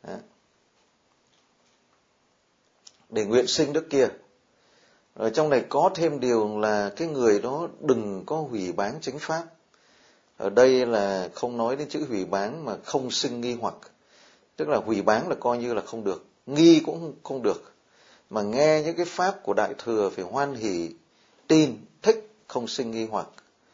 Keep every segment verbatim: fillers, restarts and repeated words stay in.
Đó. Để nguyện sinh đức kia. Ở trong này có thêm điều là cái người đó đừng có hủy báng chánh pháp. Ở đây là không nói đến chữ hủy báng mà không sinh nghi hoặc. Tức là hủy báng là coi như là không được, nghi cũng không được. Mà nghe những cái pháp của Đại Thừa phải hoan hỷ, tin, thích, không sinh nghi hoặc.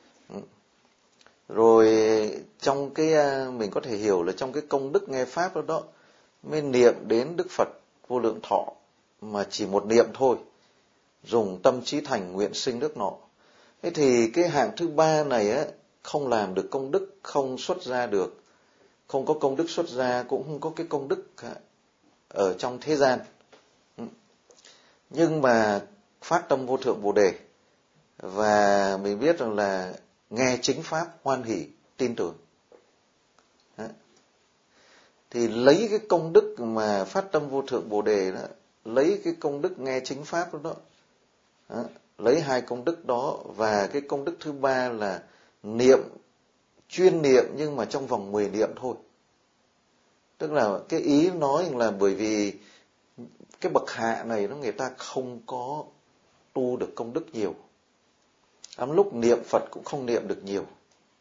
Rồi trong cái, mình có thể hiểu là trong cái công đức nghe pháp đó đó, mới niệm đến Đức Phật Vô Lượng Thọ, mà chỉ một niệm thôi, dùng tâm trí thành nguyện sinh đức nọ. Thế thì cái hạng thứ ba này á, không làm được công đức, không xuất ra được, không có công đức xuất ra, cũng không có cái công đức ở trong thế gian. Nhưng mà phát tâm vô thượng Bồ Đề, và mình biết rằng là nghe chính pháp hoan hỷ, tin tưởng. Đó. Thì lấy cái công đức mà phát tâm vô thượng Bồ Đề đó, lấy cái công đức nghe chính pháp đó, đó, đó lấy hai công đức đó, và cái công đức thứ ba là niệm, chuyên niệm nhưng mà trong vòng mười niệm thôi. Tức là cái ý nói là bởi vì cái bậc hạ này nó người ta không có tu được công đức nhiều. Lắm lúc niệm Phật cũng không niệm được nhiều.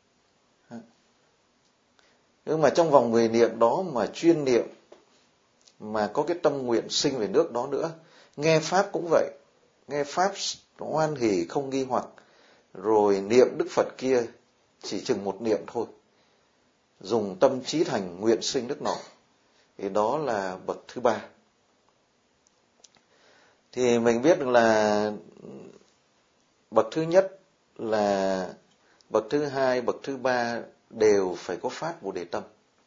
Nhưng mà trong vòng mười niệm đó mà chuyên niệm, mà có cái tâm nguyện sinh về nước đó nữa. Nghe pháp cũng vậy, nghe pháp hoan hỷ không nghi hoặc, rồi niệm Đức Phật kia chỉ chừng một niệm thôi, dùng tâm trí thành nguyện sinh đức nọ, thì đó là bậc thứ ba. Thì mình biết là bậc thứ nhất là bậc thứ hai, bậc thứ ba đều phải có phát Bồ Đề tâm.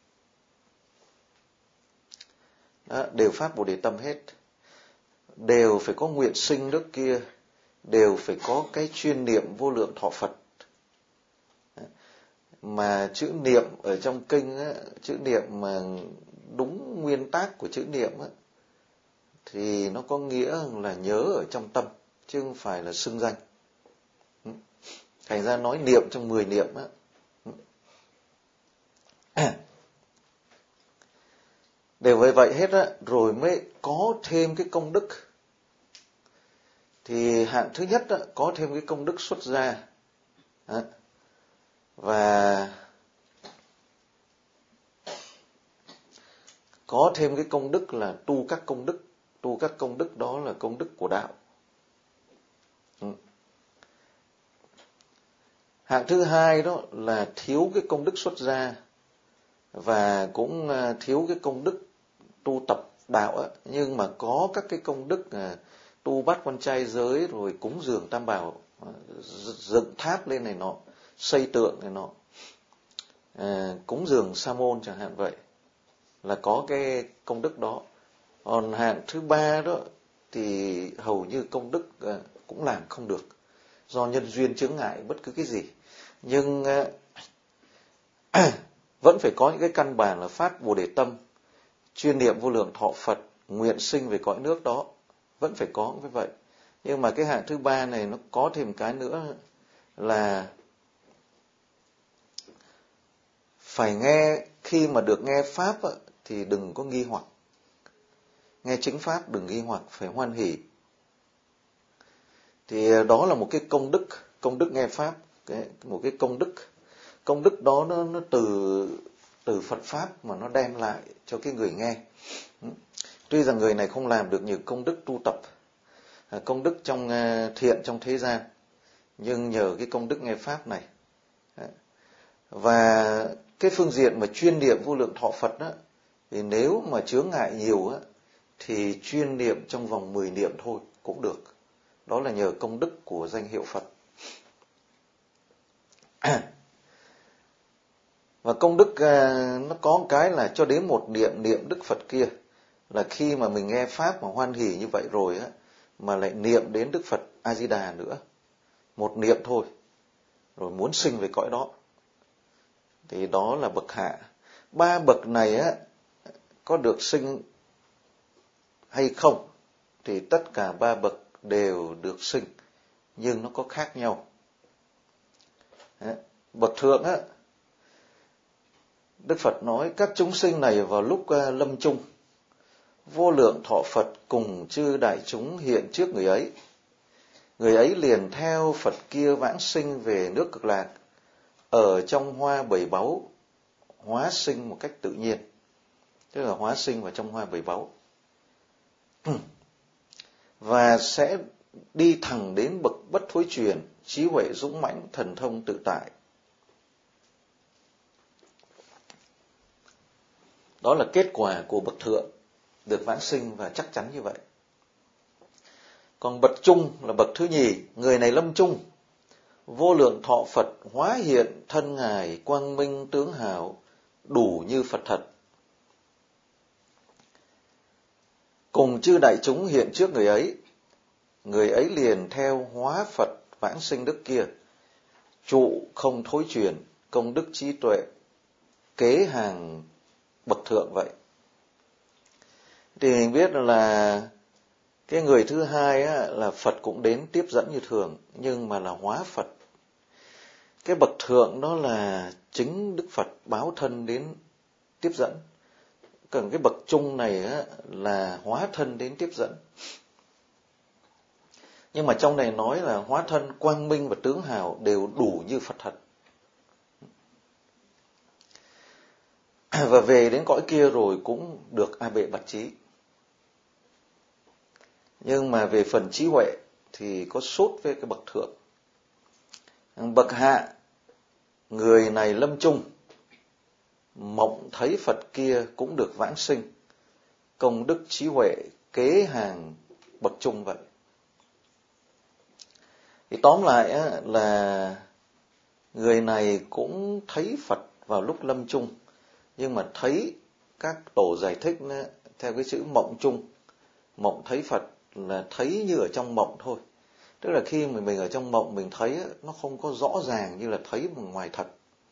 Đó, đều phát Bồ Đề tâm hết, đều phải có nguyện sinh đức kia, đều phải có cái chuyên niệm vô lượng thọ Phật. Mà chữ niệm ở trong kinh á, chữ niệm mà đúng nguyên tác của chữ niệm á, thì nó có nghĩa là nhớ ở trong tâm, chứ không phải là xưng danh. Thành ra nói niệm trong mười niệm á. Đều vậy vậy hết á, rồi mới có thêm cái công đức. Thì hạng thứ nhất á, có thêm cái công đức xuất gia. Đó. Và có thêm cái công đức là tu các công đức. Tu các công đức đó là công đức của đạo. Ừ. Hạng thứ hai đó là thiếu cái công đức xuất gia, và cũng thiếu cái công đức tu tập đạo ấy. Nhưng mà có các cái công đức tu bát quan trai giới, rồi cúng dường tam bảo, dựng tháp lên này nọ, xây tượng này nọ, à, cúng dường sa môn chẳng hạn vậy, là có cái công đức đó. Còn hạng thứ ba đó thì hầu như công đức cũng làm không được, do nhân duyên chướng ngại bất cứ cái gì. Nhưng vẫn phải có những cái căn bản là phát Bồ Đề tâm, chuyên niệm vô lượng thọ Phật, nguyện sinh về cõi nước đó, vẫn phải có như vậy. Nhưng mà cái hạng thứ ba này nó có thêm cái nữa là phải nghe, khi mà được nghe pháp thì đừng có nghi hoặc. Nghe chính pháp đừng nghi hoặc, phải hoan hỷ. Thì đó là một cái công đức, công đức nghe pháp, cái, một cái công đức. Công đức đó nó, nó từ từ Phật pháp mà nó đem lại cho cái người nghe. Tuy rằng người này không làm được nhiều công đức tu tập, công đức trong thiện trong thế gian, nhưng nhờ cái công đức nghe pháp này. Và cái phương diện mà chuyên niệm vô lượng thọ Phật đó, thì nếu mà chướng ngại nhiều á, thì chuyên niệm trong vòng mười niệm thôi cũng được. Đó là nhờ công đức của danh hiệu Phật. Và công đức nó có một cái là cho đến một niệm niệm Đức Phật kia, là khi mà mình nghe pháp mà hoan hỷ như vậy rồi á, mà lại niệm đến Đức Phật A Di Đà nữa, một niệm thôi, rồi muốn sinh về cõi đó, thì đó là bậc hạ. Ba bậc này á có được sinh hay không thì tất cả ba bậc đều được sinh, nhưng nó có khác nhau. Bậc thượng á Đức Phật nói các chúng sinh này vào lúc lâm chung, vô lượng thọ Phật cùng chư đại chúng hiện trước người ấy. Người ấy liền theo Phật kia vãng sinh về nước Cực Lạc, ở trong hoa bảy báu, hóa sinh một cách tự nhiên. Tức là hóa sinh vào trong hoa bảy báu. Và sẽ đi thẳng đến bậc bất thối chuyển, trí huệ dũng mãnh, thần thông tự tại. Đó là kết quả của bậc thượng được vãng sinh, và chắc chắn như vậy. Còn bậc trung là bậc thứ nhì, người này lâm chung, vô lượng thọ Phật hóa hiện thân ngài quang minh tướng hảo, đủ như Phật thật. Cùng chư đại chúng hiện trước người ấy, người ấy liền theo hóa Phật vãng sinh đức kia, trụ không thối chuyển, công đức trí tuệ, kế hàng bậc thượng vậy. Thì mình biết là cái người thứ hai á, là Phật cũng đến tiếp dẫn như thường, nhưng mà là hóa Phật. Cái bậc thượng đó là chính Đức Phật báo thân đến tiếp dẫn. Còn cái bậc trung này á, là hóa thân đến tiếp dẫn. Nhưng mà trong này nói là hóa thân quang minh và tướng hào đều đủ như Phật thật. Và về đến cõi kia rồi cũng được A Bệ bặt trí. Nhưng mà về phần trí huệ thì có sốt với cái bậc thượng. Bậc hạ, người này lâm chung, mộng thấy Phật kia cũng được vãng sinh, công đức trí huệ kế hàng bậc trung vậy. Thì tóm lại á, là người này cũng thấy Phật vào lúc lâm chung, nhưng mà thấy các tổ giải thích á, theo cái chữ mộng chung. Mộng thấy Phật là thấy như ở trong mộng thôi. Tức là khi mình, mình ở trong mộng mình thấy á, nó không có rõ ràng như là thấy ngoài thật.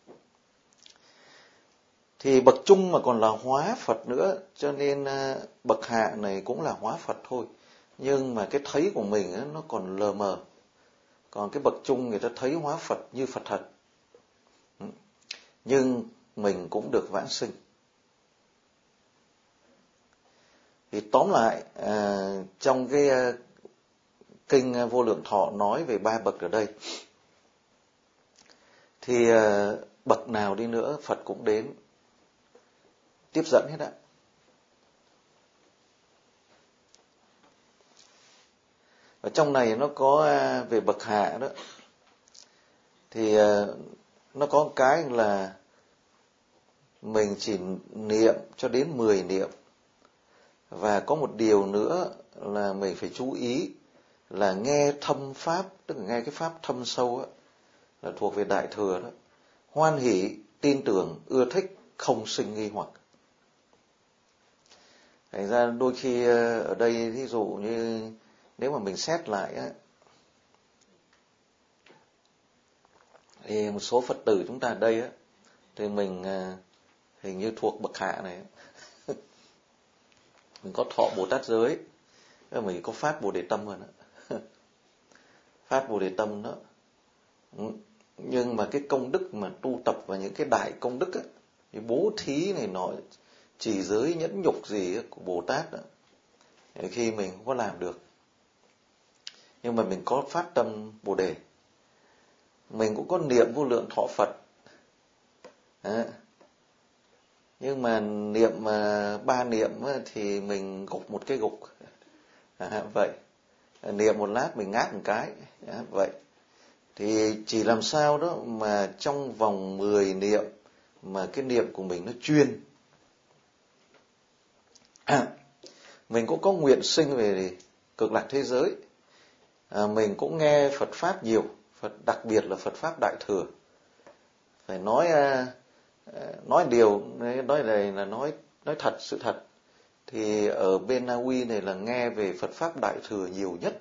Thì bậc trung mà còn là hóa Phật nữa, cho nên bậc hạ này cũng là hóa Phật thôi. Nhưng mà cái thấy của mình á, nó còn lờ mờ. Còn cái bậc trung người ta thấy hóa Phật như Phật thật. Nhưng mình cũng được vãng sinh. Thì tóm lại, à, trong cái à, kinh Vô Lượng Thọ nói về ba bậc ở đây, thì à, bậc nào đi nữa Phật cũng đến tiếp dẫn hết ạ. Ở trong này nó có à, về bậc hạ đó, thì à, nó có cái là mình chỉ niệm cho đến mười niệm. Và có một điều nữa là mình phải chú ý là nghe thâm pháp, tức là nghe cái pháp thâm sâu á, là thuộc về Đại Thừa đó. Hoan hỷ, tin tưởng, ưa thích, không sinh nghi hoặc. Thành ra đôi khi ở đây ví dụ như nếu mà mình xét lại á, thì một số Phật tử chúng ta ở đây á, thì mình hình như thuộc bậc hạ này. Mình có thọ Bồ Tát giới, mình có phát Bồ Đề Tâm rồi đó. Phát Bồ Đề Tâm đó. Nhưng mà cái công đức mà tu tập và những cái đại công đức á, cái bố thí này nọ, trì giới nhẫn nhục gì á, của Bồ Tát đó, khi mình không có làm được. Nhưng mà mình có phát tâm Bồ Đề, mình cũng có niệm vô lượng thọ Phật. Đó. Nhưng mà niệm mà ba niệm thì mình gục một cái gục, à, vậy niệm một lát mình ngáp một cái, à, vậy thì chỉ làm sao đó mà trong vòng mười niệm mà cái niệm của mình nó chuyên. À, mình cũng có nguyện sinh về cực lạc thế giới, à, mình cũng nghe Phật pháp nhiều, Phật đặc biệt là Phật pháp Đại Thừa. Phải nói à, nói điều nói này là nói nói thật, sự thật. Thì ở bên Na Uy này là nghe về Phật pháp Đại Thừa nhiều nhất.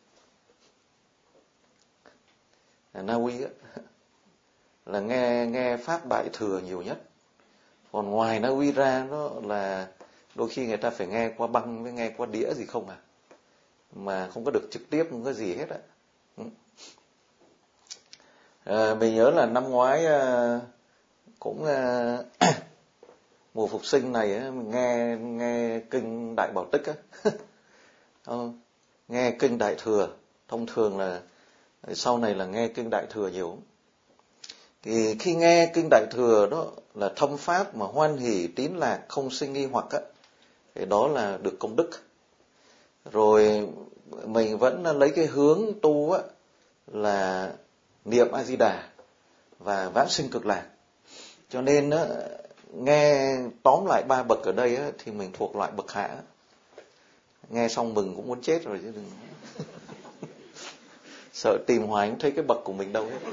Ở Na Uy á, là nghe nghe pháp Đại Thừa nhiều nhất. Còn ngoài Na Uy ra đó là đôi khi người ta phải nghe qua băng với nghe qua đĩa gì không à, mà không có được trực tiếp, không có gì hết á. À, mình nhớ là năm ngoái à, cũng à, mùa phục sinh này á, mình nghe nghe kinh Đại Bảo Tích á, nghe kinh Đại Thừa, thông thường là sau này là nghe kinh Đại Thừa nhiều. Thì khi nghe kinh Đại Thừa đó là thâm pháp mà hoan hỷ tín lạc không sinh nghi hoặc á, thì đó là được công đức. Rồi mình vẫn lấy cái hướng tu á là niệm A Di Đà và vãng sinh cực lạc. Cho nên á, nghe tóm lại ba bậc ở đây á, thì mình thuộc loại bậc hạ. Nghe xong mừng cũng muốn chết rồi chứ đừng sợ tìm hoài không thấy cái bậc của mình đâu hết.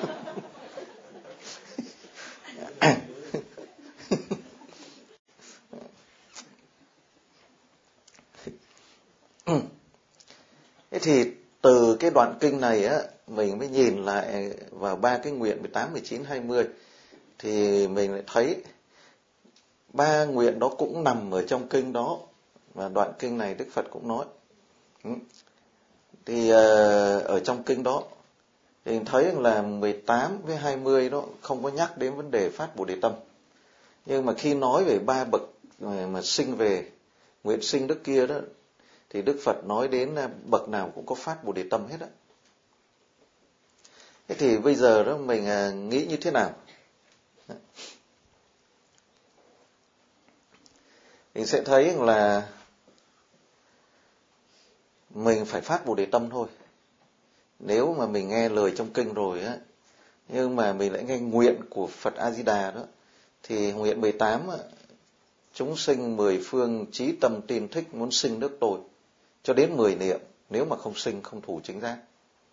Thế thì từ cái đoạn kinh này á, mình mới nhìn lại vào ba cái nguyện mười tám, mười chín, hai mươi, thì mình lại thấy ba nguyện đó cũng nằm ở trong kinh đó, và đoạn kinh này Đức Phật cũng nói. Thì ở trong kinh đó thì thấy là mười tám với hai mươi đó không có nhắc đến vấn đề phát Bồ Đề tâm. Nhưng mà khi nói về ba bậc mà sinh về nguyện sinh đức kia đó, thì Đức Phật nói đến bậc nào cũng có phát Bồ Đề tâm hết á. Thế thì bây giờ đó mình nghĩ như thế nào? Mình sẽ thấy là mình phải phát Bồ Đề tâm thôi. Nếu mà mình nghe lời trong kinh rồi á, nhưng mà mình lại nghe nguyện của Phật A Di Đà đó, thì nguyện mười tám á, chúng sinh mười phương chí tâm tin thích muốn sinh nước tôi, cho đến mười niệm, nếu mà không sinh không thủ chính giác.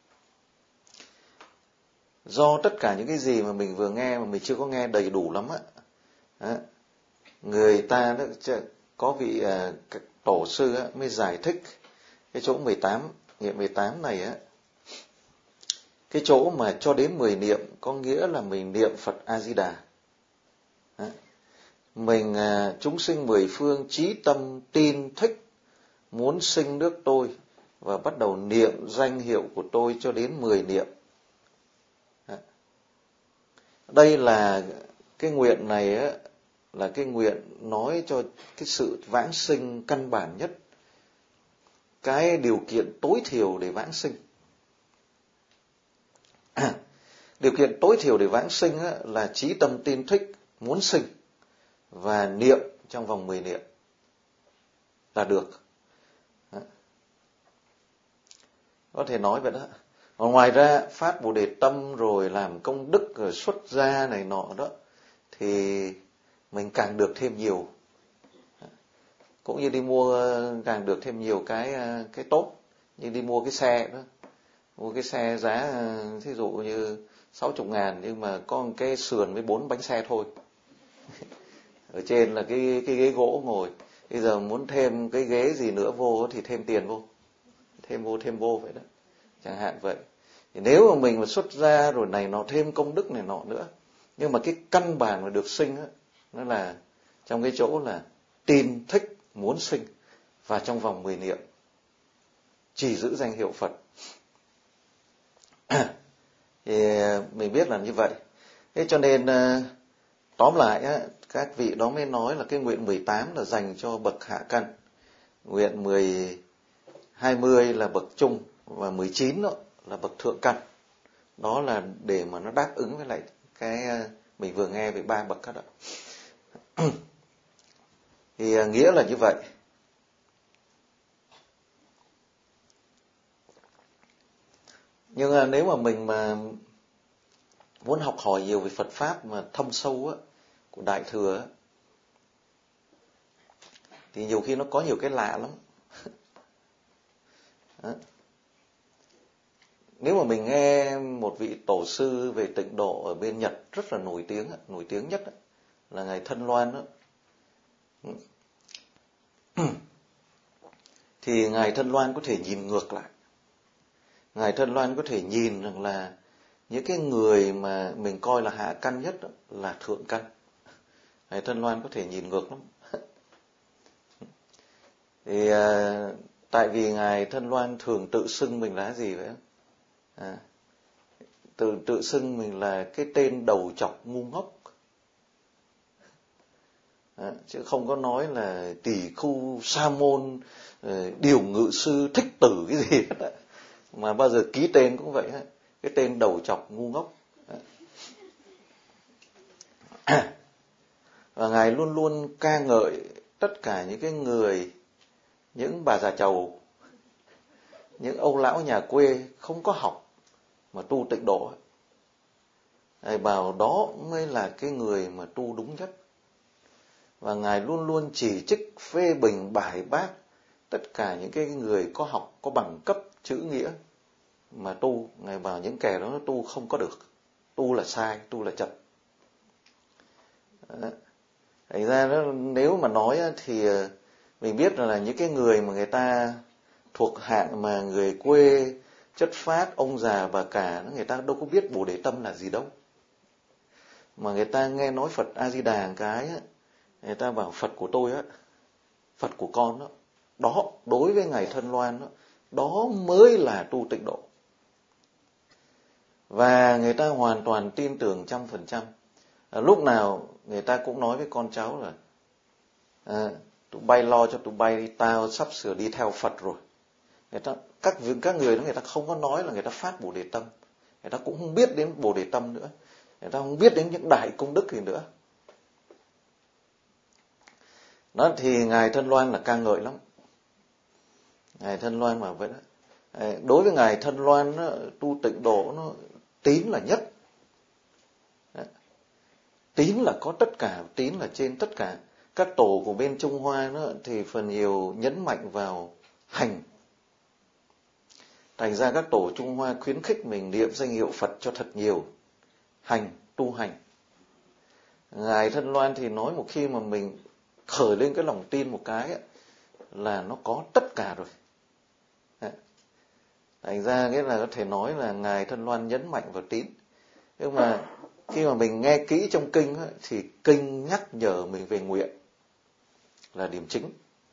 Do tất cả những cái gì mà mình vừa nghe mà mình chưa có nghe đầy đủ lắm á, người ta đó có vị uh, tổ sư á, mới giải thích cái chỗ mười tám, nguyện mười tám này á, cái chỗ mà cho đến mười niệm có nghĩa là mình niệm Phật A Di Đà. Mình uh, chúng sinh mười phương chí tâm tin thích muốn sinh nước tôi, và bắt đầu niệm danh hiệu của tôi cho đến mười niệm. Đây là cái nguyện này á, là cái nguyện nói cho cái sự vãng sinh căn bản nhất, cái điều kiện tối thiểu để vãng sinh. À, điều kiện tối thiểu để vãng sinh á, là chí tâm tin thích muốn sinh và niệm trong vòng mười niệm là được. Có thể nói vậy đó. Còn ngoài ra phát Bồ Đề tâm rồi làm công đức rồi xuất gia này nọ đó, thì mình càng được thêm nhiều. Cũng như đi mua càng được thêm nhiều cái cái tốt, như đi mua cái xe đó. Mua cái xe giá thí dụ như sáu mươi ngàn, nhưng mà có một cái sườn với bốn bánh xe thôi. Ở trên là cái cái ghế gỗ ngồi. Bây giờ muốn thêm cái ghế gì nữa vô thì thêm tiền vô. Thêm vô thêm vô vậy đó. Chẳng hạn vậy. Thì nếu mà mình mà xuất ra rồi này nọ thêm công đức này nọ nữa, nhưng mà cái căn bản mà được sinh á, nó là trong cái chỗ là tin thích muốn sinh, và trong vòng mười niệm chỉ giữ danh hiệu Phật. Thì mình biết là như vậy. Thế cho nên tóm lại á, các vị đó mới nói là cái nguyện mười tám là dành cho bậc hạ căn, nguyện mười hai mươi là bậc trung, và mười chín đó là bậc thượng căn. Đó là để mà nó đáp ứng với lại cái mình vừa nghe về ba bậc đó. Thì nghĩa là như vậy. Nhưng nếu mà mình mà muốn học hỏi nhiều về Phật Pháp mà thâm sâu á, của Đại Thừa á, thì nhiều khi nó có nhiều cái lạ lắm. Đó. Nếu mà mình nghe một vị tổ sư về tịnh độ ở bên Nhật rất là nổi tiếng, nổi tiếng nhất là Ngài Thân Loan đó. Thì Ngài Thân Loan có thể nhìn ngược lại. Ngài Thân Loan có thể nhìn rằng là những cái người mà mình coi là hạ căn nhất đó, là thượng căn. Ngài Thân Loan có thể nhìn ngược lắm. Thì à, tại vì Ngài Thân Loan thường tự xưng mình là gì vậy? À, tự tự xưng mình là cái tên đầu chọc ngu ngốc. À, chứ không có nói là tỷ khu sa môn, điều ngự sư thích tử cái gì hết á. Mà bao giờ ký tên cũng vậy á, cái tên đầu chọc ngu ngốc. Và Ngài luôn luôn ca ngợi tất cả những cái người, những bà già chầu, những ông lão nhà quê không có học mà tu tịnh độ. Ngài bảo đó mới là cái người mà tu đúng nhất. Và Ngài luôn luôn chỉ trích, phê bình, bài bác tất cả những cái người có học, có bằng cấp, chữ nghĩa mà tu. Ngài bảo những kẻ đó tu không có được, tu là sai, tu là chật. Thành ra đó, nếu mà nói thì mình biết là những cái người mà người ta thuộc hạng mà người quê, chất phác, ông già bà cả, người ta đâu có biết Bồ Đề Tâm là gì đâu. Mà người ta nghe nói Phật A Di Đà cái, người ta bảo Phật của tôi á, Phật của con đó, đó đối với Ngài Thân Loan đó, đó mới là tu tịnh độ. Và người ta hoàn toàn tin tưởng trăm phần trăm. Lúc nào người ta cũng nói với con cháu là à, tụi bay lo cho tụi bay đi, tao sắp sửa đi theo Phật rồi. Người ta, các, các người đó người ta không có nói là người ta phát Bồ Đề Tâm. Người ta cũng không biết đến Bồ Đề Tâm nữa. Người ta không biết đến những đại công đức gì nữa. Đó thì Ngài Thân Loan là ca ngợi lắm. Ngài Thân Loan mà vậy đó. Đối với Ngài Thân Loan đó, tu tịnh độ nó tín là nhất. Đó. Tín là có tất cả, tín là trên tất cả. Các tổ của bên Trung Hoa đó, thì phần nhiều nhấn mạnh vào hành. Thành ra các tổ Trung Hoa khuyến khích mình niệm danh hiệu Phật cho thật nhiều. Hành, tu hành. Ngài Thân Loan thì nói một khi mà mình khởi lên cái lòng tin một cái ấy, là nó có tất cả rồi. Thành ra nghĩa là có thể nói là Ngài Thân Loan nhấn mạnh vào tín. Nhưng mà khi mà mình nghe kỹ trong kinh ấy, thì kinh nhắc nhở mình về nguyện là điểm chính.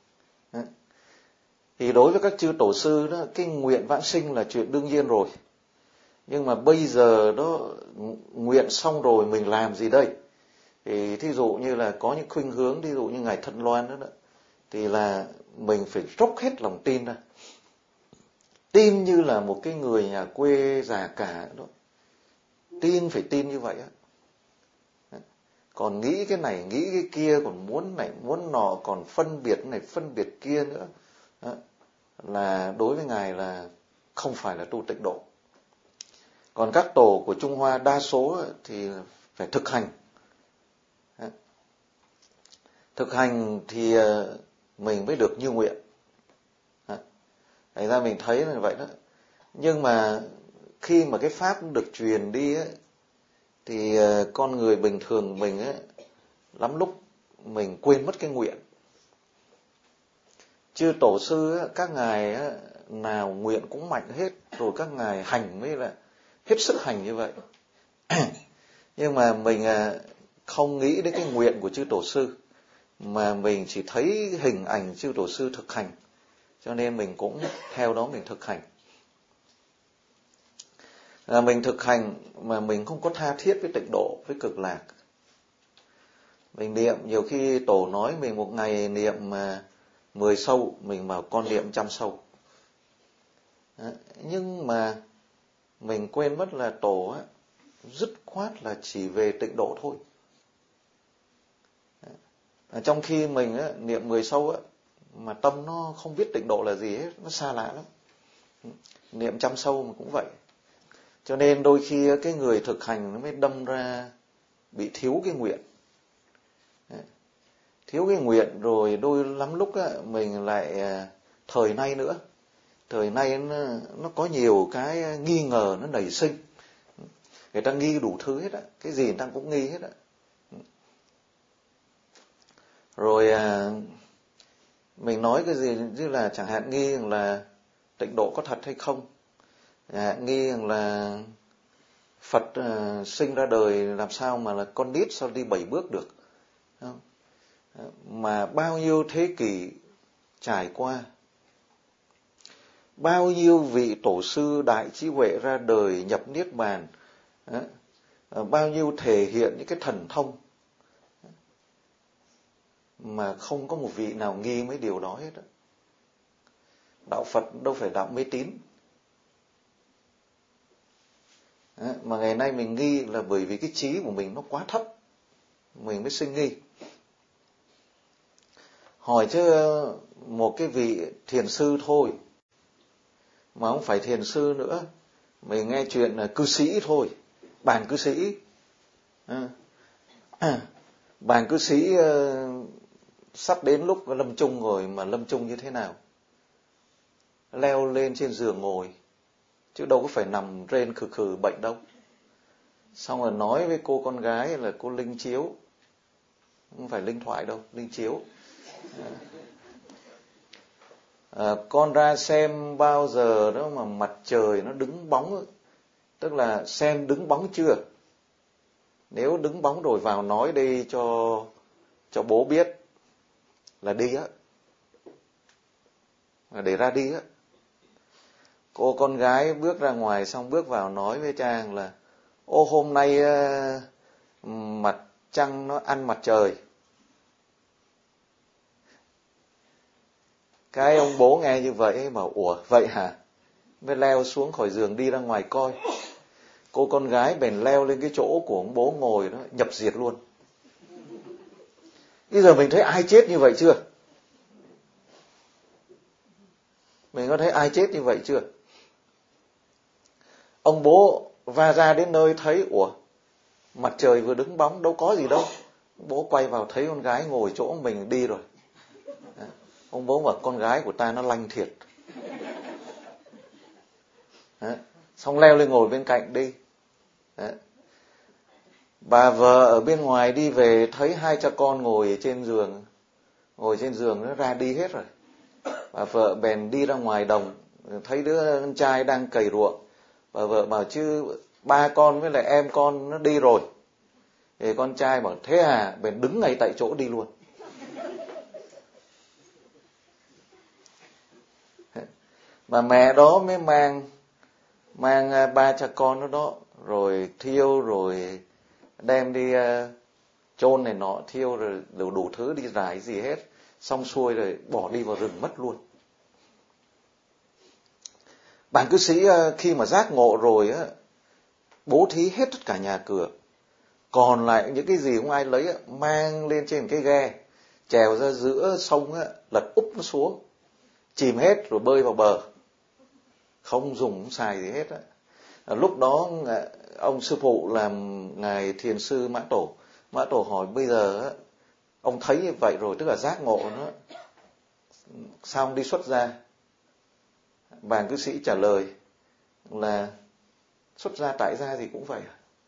Thì đối với các chư tổ sư đó, cái nguyện vãng sinh là chuyện đương nhiên rồi. Nhưng mà bây giờ đó, nguyện xong rồi mình làm gì đây? Thì thí dụ như là có những khuynh hướng, thí dụ như Ngài Thân Loan đó, đó thì là mình phải dốc hết lòng tin ra. Tin như là một cái người nhà quê già cả đó. Tin phải tin như vậy á. Còn nghĩ cái này, nghĩ cái kia, còn muốn này, muốn nọ, còn phân biệt này, phân biệt kia nữa. Đó. Là đối với Ngài là không phải là tu tịnh độ. Còn các tổ của Trung Hoa đa số thì phải thực hành. Đó. Thực hành thì mình mới được như nguyện. Đó. Thành ra mình thấy là vậy đó. Nhưng mà khi mà cái pháp được truyền đi ấy, thì con người bình thường mình ấy, lắm lúc mình quên mất cái nguyện. Chư tổ sư ấy, các ngài ấy, nào nguyện cũng mạnh hết, rồi các ngài hành mới là hết sức hành như vậy. Nhưng mà mình không nghĩ đến cái nguyện của chư tổ sư, mà mình chỉ thấy hình ảnh chư tổ sư thực hành, cho nên mình cũng theo đó mình thực hành. À, mình thực hành mà mình không có tha thiết với tịnh độ, với cực lạc. Mình niệm, nhiều khi tổ nói mình một ngày niệm mà mười sâu, mình bảo con niệm trăm sâu. À, nhưng mà mình quên mất là tổ á, dứt khoát là chỉ về tịnh độ thôi. À, trong khi mình á, niệm mười sâu á, mà tâm nó không biết tịnh độ là gì hết, nó xa lạ lắm. Niệm trăm sâu mà cũng vậy. Cho nên đôi khi cái người thực hành nó mới đâm ra bị thiếu cái nguyện. Thiếu cái nguyện rồi đôi lắm lúc á, mình lại thời nay nữa. Thời nay nó, nó có nhiều cái nghi ngờ nó nảy sinh. Người ta nghi đủ thứ hết á. Cái gì người ta cũng nghi hết á. Rồi mình nói cái gì như là chẳng hạn nghi là tịnh độ có thật hay không. À, nghi rằng là Phật uh, sinh ra đời làm sao mà là con nít sao đi bảy bước được. Không? Mà bao nhiêu thế kỷ trải qua, bao nhiêu vị tổ sư đại trí huệ ra đời nhập niết bàn, uh, bao nhiêu thể hiện những cái thần thông. mà không có một vị nào nghi mấy điều đó hết đó. Đạo Phật đâu phải đạo mê tín. Đó, mà ngày nay mình nghi là bởi vì cái trí của mình nó quá thấp, mình mới sinh nghi. Hỏi chứ một cái vị thiền sư thôi, mà không phải thiền sư nữa, mình nghe chuyện là cư sĩ thôi, bàn cư sĩ. À, à, bàn cư sĩ uh, sắp đến lúc lâm chung rồi, mà lâm chung như thế nào? Leo lên trên giường ngồi, chứ đâu có phải nằm rên khừ khừ bệnh đâu. Xong rồi nói với cô con gái là cô Linh Chiếu, không phải Linh Thoại đâu, Linh Chiếu. À, con ra xem bao giờ đó mà mặt trời nó đứng bóng, tức là xem đứng bóng chưa. Nếu đứng bóng rồi vào nói đi cho cho bố biết là đi á, là để ra đi á. Cô con gái bước ra ngoài xong bước vào nói với Trang là ô hôm nay uh, mặt trăng nó ăn mặt trời. Cái ông bố nghe như vậy bảo ủa vậy hả? Mới leo xuống khỏi giường đi ra ngoài coi. Cô con gái bèn leo lên cái chỗ của ông bố ngồi đó, nhập diệt luôn. Bây giờ mình thấy ai chết như vậy chưa? Mình có thấy ai chết như vậy chưa? Ông bố va ra đến nơi thấy ủa mặt trời vừa đứng bóng đâu có gì đâu. Bố quay vào thấy con gái ngồi chỗ mình đi rồi. Ông bố bảo con gái của ta nó lanh thiệt. Đấy. Xong leo lên ngồi bên cạnh đi. Đấy. Bà vợ ở bên ngoài đi về thấy hai cha con ngồi trên giường, ngồi trên giường nó ra đi hết rồi. Bà vợ bèn đi ra ngoài đồng, thấy đứa con trai đang cày ruộng. Bà vợ bảo chứ ba con với lại em con nó đi rồi. Thì con trai bảo thế à, bèn đứng ngay tại chỗ đi luôn. Mà mẹ đó mới mang mang ba cha con đó đó, rồi thiêu, rồi đem đi uh, chôn này nọ, thiêu rồi đủ, đủ thứ đi rải gì hết, xong xuôi rồi bỏ đi vào rừng mất luôn. Bạn cư sĩ uh, khi mà giác ngộ rồi á, bố thí hết tất cả nhà cửa, còn lại những cái gì không ai lấy á, mang lên trên cái ghe, trèo ra giữa sông á, lật úp nó xuống, chìm hết rồi bơi vào bờ, không dùng không xài gì hết á. Lúc đó ông sư phụ làm ngài thiền sư Mã Tổ, Mã Tổ hỏi bây giờ á, ông thấy như vậy rồi, tức là giác ngộ nó, sao ông đi xuất gia? Bàn cư sĩ trả lời là xuất gia tại gia gì cũng vậy,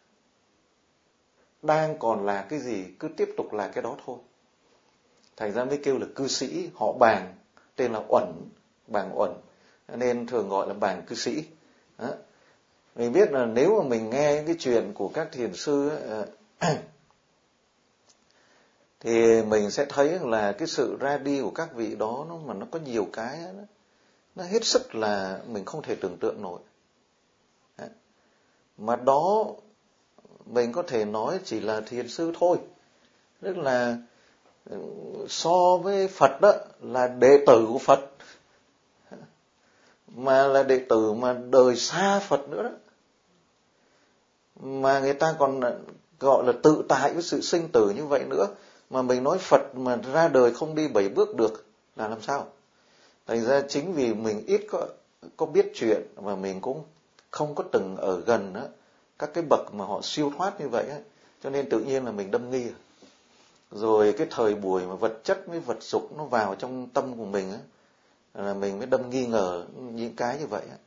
đang còn là cái gì cứ tiếp tục là cái đó thôi. Thành ra mới kêu là cư sĩ, họ Bàng, tên là Uẩn, Bàng Uẩn, nên thường gọi là Bàng cư sĩ. Đó. Mình biết là nếu mà mình nghe cái chuyện của các thiền sư ấy, thì mình sẽ thấy là cái sự ra đi của các vị đó nó mà nó có nhiều cái đó, nó hết sức là mình không thể tưởng tượng nổi. Đấy. Mà đó mình có thể nói chỉ là thiền sư thôi, tức là so với Phật đó là đệ tử của Phật, mà là đệ tử mà đời xa Phật nữa đó, mà người ta còn gọi là tự tại với sự sinh tử như vậy nữa. Mà mình nói Phật mà ra đời không đi bảy bước được là làm sao? Thành ra chính vì mình ít có có biết chuyện, và mình cũng không có từng ở gần đó, các cái bậc mà họ siêu thoát như vậy ấy, cho nên tự nhiên là mình đâm nghi. Rồi cái thời buổi mà vật chất với vật dục nó vào trong tâm của mình ấy, là mình mới đâm nghi ngờ những cái như vậy ấy.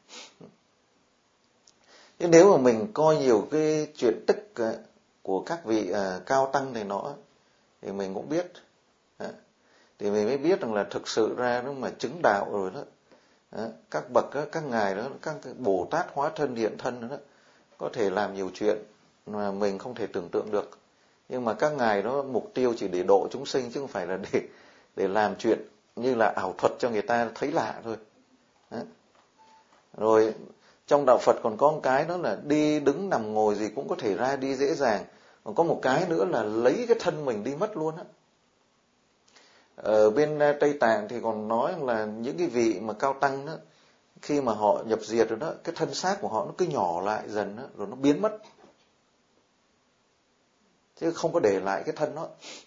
Thế nếu mà mình coi nhiều cái chuyện tích của các vị uh, cao tăng này nọ thì mình cũng biết, thì mình mới biết rằng là thực sự ra nó mà chứng đạo rồi đó, các bậc đó, các ngài đó, các Bồ Tát hóa thân hiện thân đó, có thể làm nhiều chuyện mà mình không thể tưởng tượng được. Nhưng mà các ngài đó mục tiêu chỉ để độ chúng sinh, chứ không phải là để để làm chuyện như là ảo thuật cho người ta thấy lạ thôi. Đó. Rồi trong đạo Phật còn có một cái đó là đi đứng nằm ngồi gì cũng có thể ra đi dễ dàng. Còn có một cái nữa là lấy cái thân mình đi mất luôn á. Ở bên Tây Tạng thì còn nói là những cái vị mà cao tăng đó, khi mà họ nhập diệt rồi đó, cái thân xác của họ nó cứ nhỏ lại dần đó, rồi nó biến mất, chứ không có để lại cái thân đó.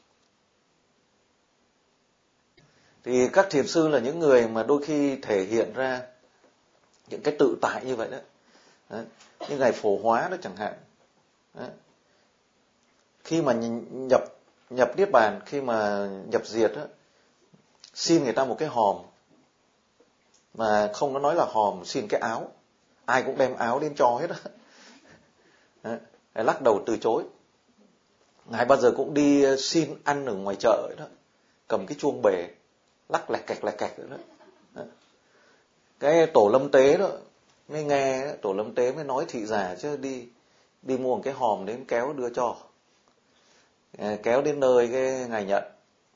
Thì các thiền sư là những người mà đôi khi thể hiện ra những cái tự tại như vậy đó. Đấy. Như Ngài Phổ Hóa đó chẳng hạn. Đấy. Khi mà nhập nhập niết bàn, khi mà nhập diệt đó, xin người ta một cái hòm, mà không có nói là hòm, xin cái áo. Ai cũng đem áo đến cho hết đó. Đấy. Ngài lắc đầu từ chối. Ngài bao giờ cũng đi xin ăn ở ngoài chợ ấy đó, cầm cái chuông bể lắc lẹt kẹt lẹt kẹt đó. Đấy. Cái tổ lâm tế đó mới nghe, tổ lâm tế mới nói thị giả chứ đi đi mua một cái hòm đến kéo đưa cho. Kéo đến nơi cái Ngài nhận.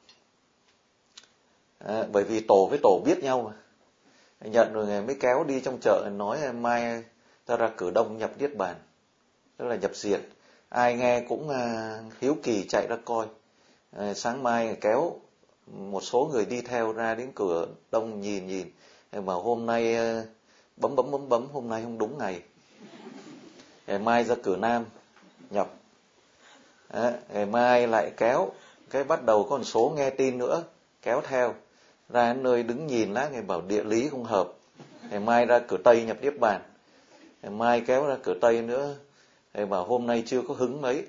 À, bởi vì tổ với tổ biết nhau mà. Ngài nhận rồi Ngài mới kéo đi trong chợ, nói mai ta ra cửa Đông nhập niết bàn, tức là nhập diệt. Ai nghe cũng à, hiếu kỳ chạy ra coi. À, sáng mai kéo một số người đi theo ra đến cửa Đông nhìn nhìn, mà hôm nay à, bấm bấm bấm bấm hôm nay không đúng ngày. Ngày mai ra cửa Nam nhập. À, ngày mai lại kéo, cái bắt đầu có một số nghe tin nữa kéo theo ra nơi đứng nhìn lá, Ngài bảo địa lý không hợp. Ngày mai ra cửa Tây nhập niết bàn. Ngày mai kéo ra cửa Tây nữa, Ngài bảo hôm nay chưa có hứng mấy.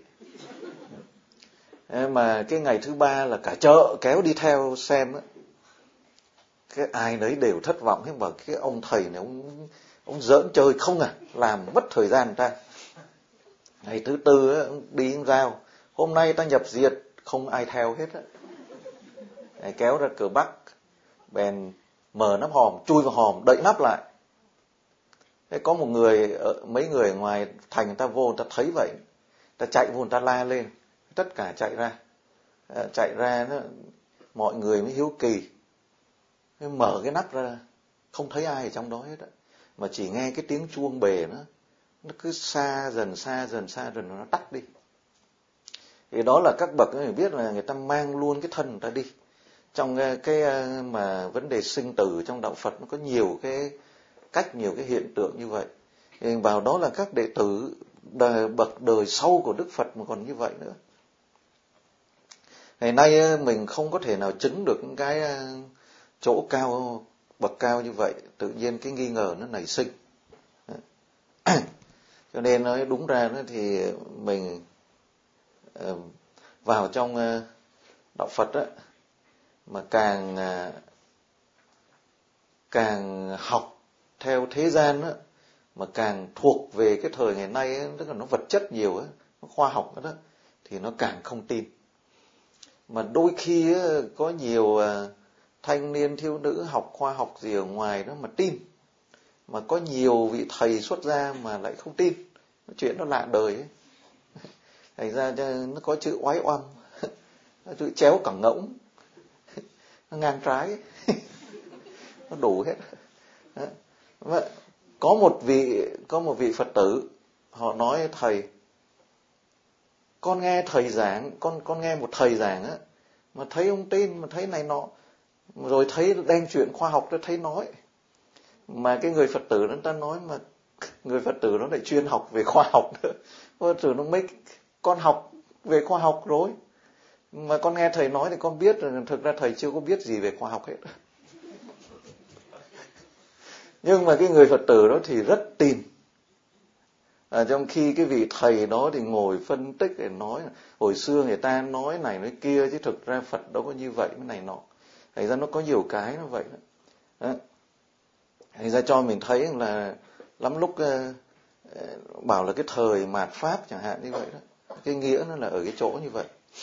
Mà cái ngày thứ ba là cả chợ kéo đi theo xem á. Cái ai nấy đều thất vọng, hết bảo cái ông thầy này ông ông giỡn chơi không à, làm mất thời gian người ta. Ngày thứ tư á, đi rao, hôm nay ta nhập diệt, không ai theo hết á. Ngài kéo ra cửa Bắc, bèn mở nắp hòm, chui vào hòm, đậy nắp lại. Thế có một người, mấy người ngoài thành người ta vô, người ta thấy vậy, ta chạy vô, người ta la lên, tất cả chạy ra, chạy ra đó, mọi người mới hiếu kỳ, mới mở cái nắp ra, không thấy ai ở trong đó hết á, mà chỉ nghe cái tiếng chuông bể nó, nó cứ xa dần xa dần xa dần nó tắt đi. Thì đó là các bậc người biết là người ta mang luôn cái thân người ta đi. Trong cái mà vấn đề sinh tử trong đạo Phật nó có nhiều cái cách, nhiều cái hiện tượng như vậy. Thì vào đó là các đệ tử đời, bậc đời sau của Đức Phật mà còn như vậy nữa. Ngày nay mình không có thể nào chứng được cái chỗ cao, bậc cao như vậy, tự nhiên cái nghi ngờ nó nảy sinh. Cho nên nói đúng ra thì mình vào trong đạo Phật á, mà càng càng học theo thế gian á, mà càng thuộc về cái thời ngày nay á, tức là nó vật chất nhiều á, nó khoa học đó, thì nó càng không tin. Mà đôi khi á, có nhiều thanh niên thiếu nữ học khoa học gì ở ngoài đó mà tin, mà có nhiều vị thầy xuất gia mà lại không tin. Chuyện nó lạ đời ấy. Thành ra nó có chữ oái oăm, chữ chéo cẳng ngỗng, nó ngang trái, nó đủ hết. Có một vị có một vị Phật tử, họ nói thầy, con nghe thầy giảng, con con nghe một thầy giảng á, mà thấy ông tin, mà thấy này nọ, rồi thấy đem chuyện khoa học, tôi thấy nói, mà cái người Phật tử đó ta nói mà người Phật tử nó lại chuyên học về khoa học nữa. Phật tử nó mấy, con học về khoa học rồi, mà con nghe thầy nói thì con biết rồi, thực ra thầy chưa có biết gì về khoa học hết. Nhưng mà cái người Phật tử đó thì rất tin. À, trong khi cái vị thầy đó thì ngồi phân tích để nói hồi xưa người ta nói này nói kia, chứ thực ra Phật đâu có như vậy, cái này nọ. Thành ra nó có nhiều cái nó vậy đó. Thành ra cho mình thấy là lắm lúc uh, bảo là cái thời mạt Pháp chẳng hạn như vậy đó. Cái nghĩa nó là ở cái chỗ như vậy.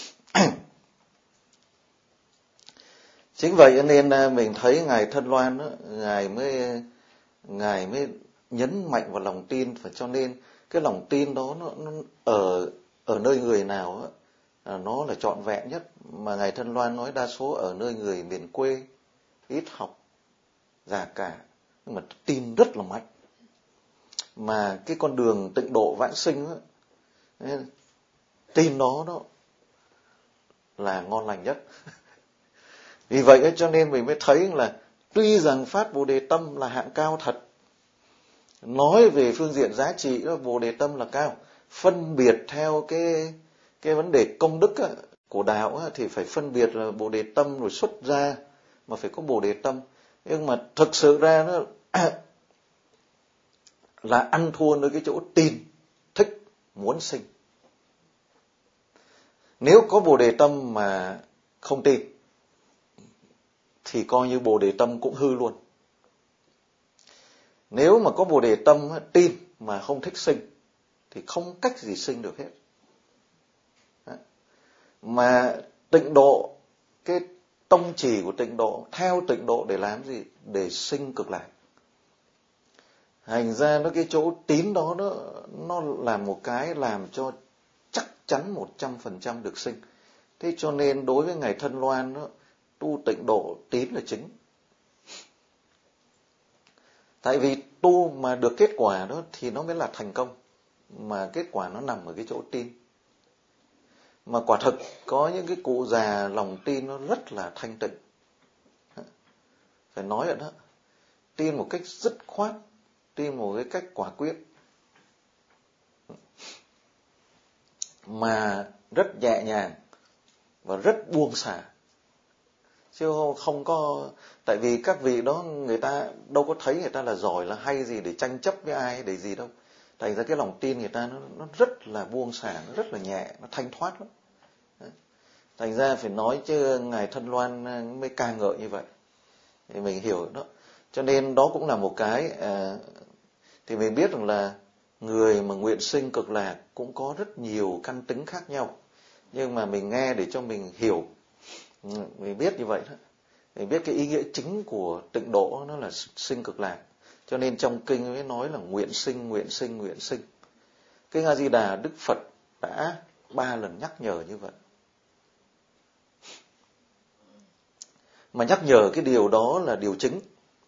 Chính vậy nên mình thấy Ngài Thân Loan đó, Ngài mới Ngài mới nhấn mạnh vào lòng tin, và cho nên cái lòng tin đó nó, nó ở ở nơi người nào đó, là nó là trọn vẹn nhất. Mà Ngài Thân Loan nói đa số ở nơi người miền quê, ít học, già cả, nhưng mà tin rất là mạnh. Mà cái con đường tịnh độ vãng sinh đó, tin đó đó là ngon lành nhất. Vì vậy cho nên mình mới thấy là tuy rằng phát Bồ Đề tâm là hạng cao thật, nói về phương diện giá trị đó, Bồ Đề tâm là cao, phân biệt theo cái cái vấn đề công đức á, của đạo á, thì phải phân biệt là Bồ Đề tâm rồi xuất ra mà phải có Bồ Đề tâm. Nhưng mà thực sự ra nó là ăn thua nơi cái chỗ tin, thích, muốn sinh. Nếu có Bồ Đề tâm mà không tin thì coi như Bồ Đề tâm cũng hư luôn. Nếu mà có Bồ Đề tâm tin mà không thích sinh thì không cách gì sinh được hết. Mà tịnh độ, cái tông chỉ của tịnh độ, theo tịnh độ để làm gì? Để sinh cực lạc. Thành ra nó cái chỗ tín đó nó, nó là một cái làm cho chắc chắn một trăm phần trăm được sinh. Thế cho nên đối với Ngài Thân Loan đó, tu tịnh độ tín là chính. Tại vì tu mà được kết quả đó thì nó mới là thành công. Mà kết quả nó nằm ở cái chỗ tin. Mà quả thực có những cái cụ già lòng tin nó rất là thanh tịnh. Phải nói rồi đó. Tin một cách dứt khoát, tin một cái cách quả quyết. Mà rất nhẹ nhàng và rất buông xả. Chứ không có, tại vì các vị đó người ta đâu có thấy người ta là giỏi là hay gì để tranh chấp với ai để gì đâu. Thành ra cái lòng tin người ta nó, nó rất là buông xả, nó rất là nhẹ, nó thanh thoát lắm. Thành ra phải nói chứ Ngài Thân Loan mới ca ngợi như vậy thì mình hiểu đó. Cho nên đó cũng là một cái à, thì mình biết rằng là người mà nguyện sinh cực lạc cũng có rất nhiều căn tính khác nhau. Nhưng mà mình nghe để cho mình hiểu, mình biết như vậy đó. Mình biết cái ý nghĩa chính của tịnh độ nó là sinh cực lạc. Cho nên trong kinh mới nói là nguyện sinh, nguyện sinh, nguyện sinh. Kinh A Di Đà Đức Phật đã ba lần nhắc nhở như vậy. Mà nhắc nhở cái điều đó là điều chính.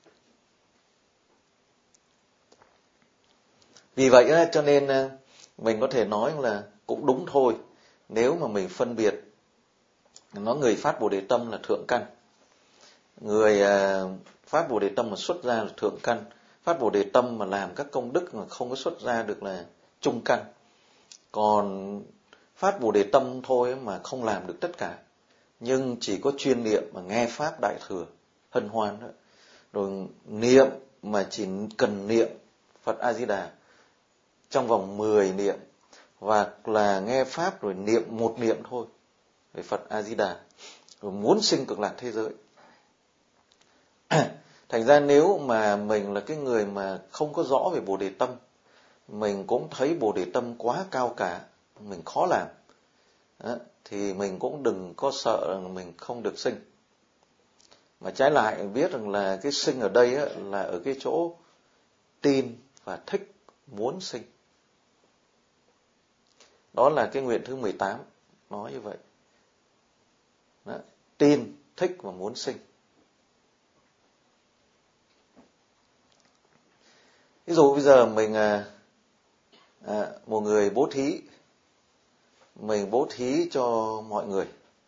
Vì vậy cho nên mình có thể nói là cũng đúng thôi. Nếu mà mình phân biệt, nó người phát Bồ Đề tâm là thượng căn, người phát Bồ Đề tâm mà xuất ra là thượng căn, phát Bồ Đề tâm mà làm các công đức mà không có xuất ra được là trung căn. Còn phát Bồ Đề tâm thôi mà không làm được tất cả, nhưng chỉ có chuyên niệm mà nghe pháp đại thừa hân hoan đó, rồi niệm mà chỉ cần niệm Phật A Di Đà trong vòng mười niệm, và là nghe pháp rồi niệm một niệm thôi về Phật A Di Đà, rồi muốn sinh cực lạc thế giới. Thành ra nếu mà mình là cái người mà không có rõ về Bồ Đề tâm, mình cũng thấy Bồ Đề tâm quá cao cả, mình khó làm đó, thì mình cũng đừng có sợ rằng mình không được sinh. Mà trái lại biết rằng là cái sinh ở đây á, là ở cái chỗ tin và thích muốn sinh. Đó là cái nguyện thứ mười tám nói như vậy đó, tin, thích và muốn sinh. Ví dụ bây giờ mình à, à, một người bố thí, mình bố thí cho mọi người,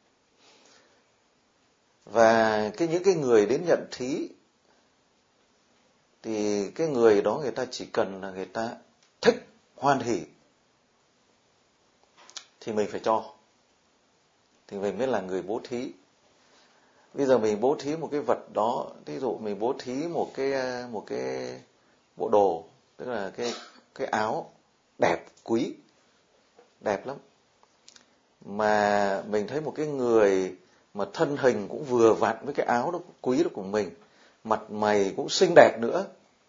và cái những cái người đến nhận thí thì cái người đó người ta chỉ cần là người ta thích, hoan hỉ thì mình phải cho, thì mình mới là người bố thí. Bây giờ mình bố thí một cái vật đó, ví dụ mình bố thí một cái một cái bộ đồ, tức là cái cái áo đẹp quý, đẹp lắm, mà mình thấy một cái người mà thân hình cũng vừa vặn với cái áo đó quý đó của mình, mặt mày cũng xinh đẹp nữa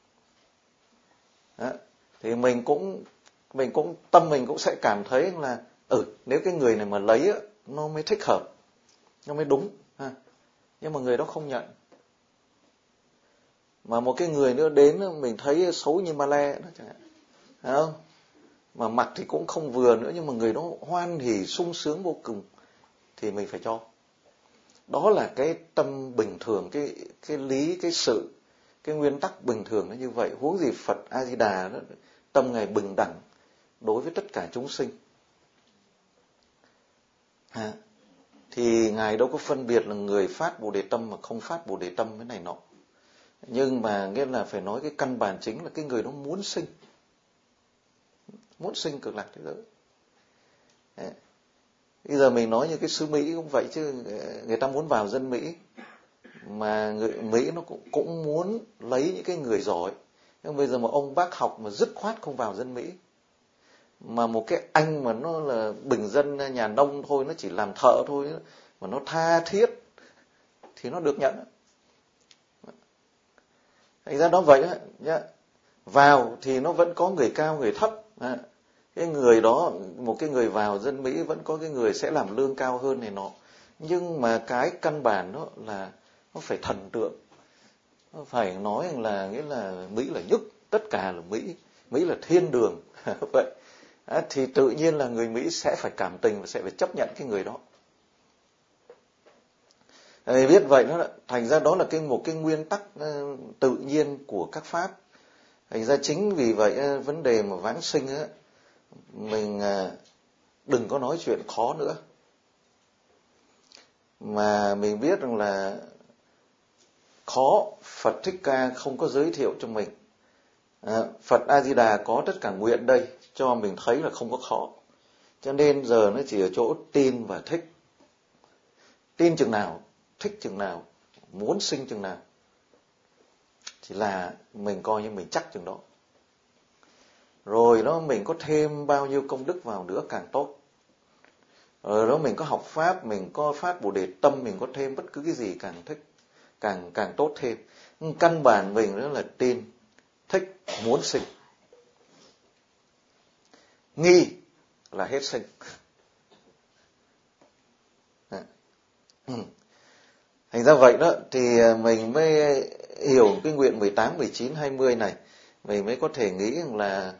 đó, thì mình cũng mình cũng tâm mình cũng sẽ cảm thấy là ừ nếu cái người này mà lấy á, nó mới thích hợp, nó mới đúng ha. Nhưng mà người đó không nhận, mà một cái người nữa đến mình thấy xấu như ma le đó chẳng hạn, phải không? Mà mặt thì cũng không vừa nữa, nhưng mà người đó hoan hỉ sung sướng vô cùng thì mình phải cho. Đó là cái tâm bình thường, cái cái lý, cái sự, cái nguyên tắc bình thường nó như vậy. Huống gì Phật A Di Đà đó, tâm Ngài bình đẳng đối với tất cả chúng sinh. À, thì Ngài đâu có phân biệt là người phát Bồ Đề tâm mà không phát Bồ Đề tâm cái này nọ. Nhưng mà nghĩa là phải nói cái căn bản chính là cái người đó muốn sinh. Muốn sinh cực lạc thế giới. Đấy. Bây giờ mình nói như cái xứ Mỹ cũng vậy chứ, người ta muốn vào dân Mỹ, mà người Mỹ nó cũng, cũng muốn lấy những cái người giỏi. Nhưng bây giờ một ông bác học mà dứt khoát không vào dân Mỹ, mà một cái anh mà nó là bình dân nhà nông thôi, nó chỉ làm thợ thôi, mà nó tha thiết thì nó được nhận. Thành ra nó vậy đó, vào thì nó vẫn có người cao người thấp. Cái người đó, một cái người vào dân Mỹ vẫn có cái người sẽ làm lương cao hơn này nọ. Nhưng mà cái căn bản đó là nó phải thần tượng. Nó phải nói là nghĩa là Mỹ là nhất, tất cả là Mỹ, Mỹ là thiên đường. Vậy à, thì tự nhiên là người Mỹ sẽ phải cảm tình và sẽ phải chấp nhận cái người đó. Để biết vậy đó, thành ra đó là cái một cái nguyên tắc uh, tự nhiên của các pháp. Thành ra chính vì vậy uh, vấn đề mà vãng sinh uh, mình uh, đừng có nói chuyện khó nữa, mà mình biết rằng là khó Phật Thích Ca không có giới thiệu cho mình. À, Phật A Di Đà có tất cả nguyện đây cho mình thấy là không có khó. Cho nên giờ nó chỉ ở chỗ tin và thích. Tin chừng nào, thích chừng nào, muốn sinh chừng nào, chỉ là mình coi như mình chắc chừng đó. Rồi đó mình có thêm bao nhiêu công đức vào nữa càng tốt. Rồi đó mình có học pháp, mình có phát Bồ Đề tâm, mình có thêm bất cứ cái gì càng thích, càng càng tốt thêm. Nhưng căn bản mình đó là tin, thích, muốn sinh. Nghi là hết sinh. Thành ra vậy đó thì mình mới hiểu cái nguyện mười tám, mười chín, hai mươi này. Mình mới có thể nghĩ rằng là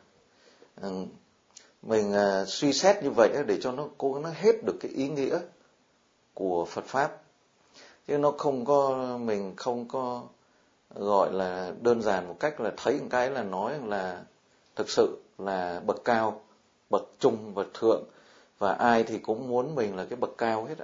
mình suy xét như vậy để cho nó cố gắng nó hết được cái ý nghĩa của Phật Pháp. Chứ nó không có, mình không có gọi là đơn giản một cách là thấy một cái là nói là thực sự là bậc cao, bậc trung, bậc thượng, và ai thì cũng muốn mình là cái bậc cao hết á.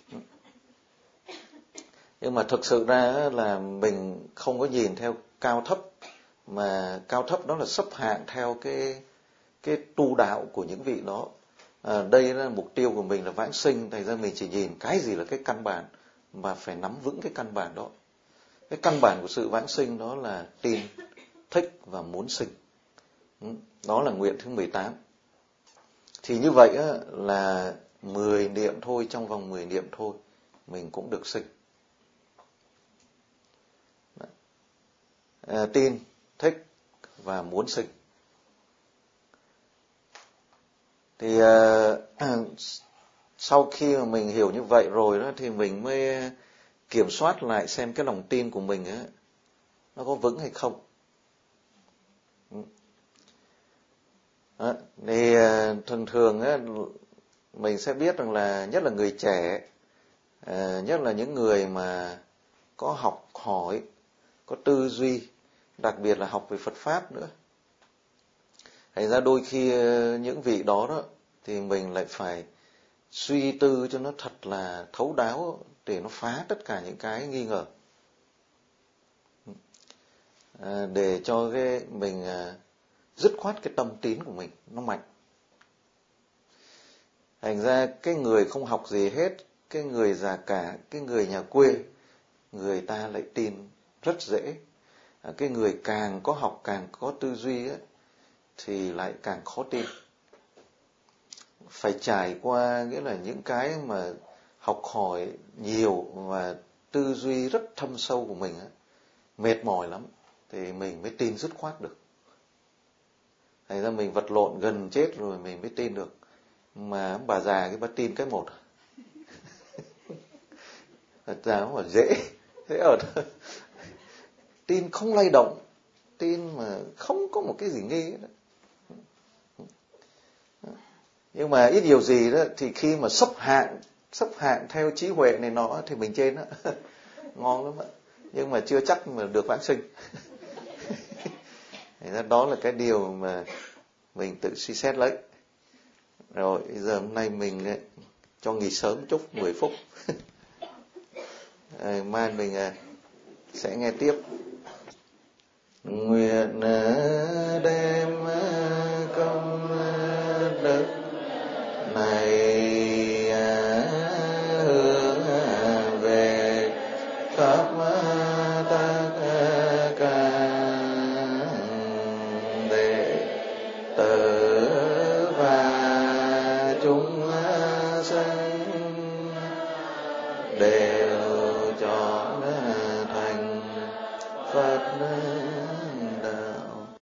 Nhưng mà thực sự ra là mình không có nhìn theo cao thấp, mà cao thấp đó là xếp hạng theo cái cái tu đạo của những vị đó. À, đây là mục tiêu của mình là vãng sinh, thành ra mình chỉ nhìn cái gì là cái căn bản mà phải nắm vững cái căn bản đó. Cái căn bản của sự vãng sinh đó là tin, thích và muốn sinh. Đó là nguyện thứ mười tám. Thì như vậy á, là mười niệm thôi, trong vòng mười niệm thôi mình cũng được sinh. À, tin, thích và muốn sinh. Thì à, sau khi mà mình hiểu như vậy rồi đó thì mình mới kiểm soát lại xem cái lòng tin của mình á, nó có vững hay không. Đó, thì thường thường á, mình sẽ biết rằng là nhất là người trẻ, nhất là những người mà có học hỏi, có tư duy, đặc biệt là học về Phật Pháp nữa. Thành ra đôi khi những vị đó đó thì mình lại phải suy tư cho nó thật là thấu đáo để nó phá tất cả những cái nghi ngờ, à, để cho cái mình à, dứt khoát cái tâm tín của mình nó mạnh. Thành ra cái người không học gì hết, cái người già cả, cái người nhà quê, người ta lại tin rất dễ. À, cái người càng có học, càng có tư duy ấy, thì lại càng khó tin. Phải trải qua nghĩa là những cái mà học hỏi nhiều và tư duy rất thâm sâu của mình ấy, mệt mỏi lắm thì mình mới tin dứt khoát được. Thành ra mình vật lộn gần chết rồi mình mới tin được. Mà bà già cái bà tin cái một. Bà già mà dễ, dễ ở thôi. Tin không lay động, tin mà không có một cái gì nghi hết. Nhưng mà ít nhiều gì đó thì khi mà sắp hạng, sắp hạng theo trí huệ này nọ thì mình trên đó. Ngon lắm ạ. Nhưng mà chưa chắc mà được vãng sinh. Đó là cái điều mà mình tự suy xét lấy. Rồi bây giờ hôm nay mình cho nghỉ sớm chúc mười phút. À, mai mình à, sẽ nghe tiếp. Nguyện đem công đức này hướng về khắp tất cả đệ tử và chúng sanh đều chọn thành Phật